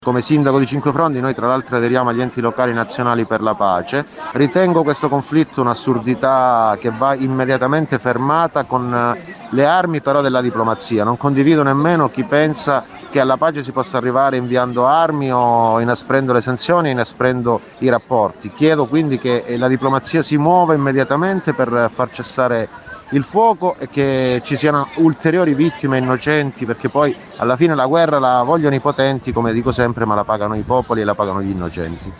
Come sindaco di Cinquefrondi noi tra l'altro aderiamo agli enti locali nazionali per la pace. Ritengo questo conflitto un'assurdità che va immediatamente fermata con le armi però della diplomazia. Non condivido nemmeno chi pensa che alla pace si possa arrivare inviando armi o inasprendo le sanzioni, inasprendo i rapporti. Chiedo quindi che la diplomazia si muova immediatamente per far cessare il fuoco e che ci siano ulteriori vittime innocenti, perché poi alla fine la guerra la vogliono i potenti, come dico sempre, ma la pagano i popoli e la pagano gli innocenti.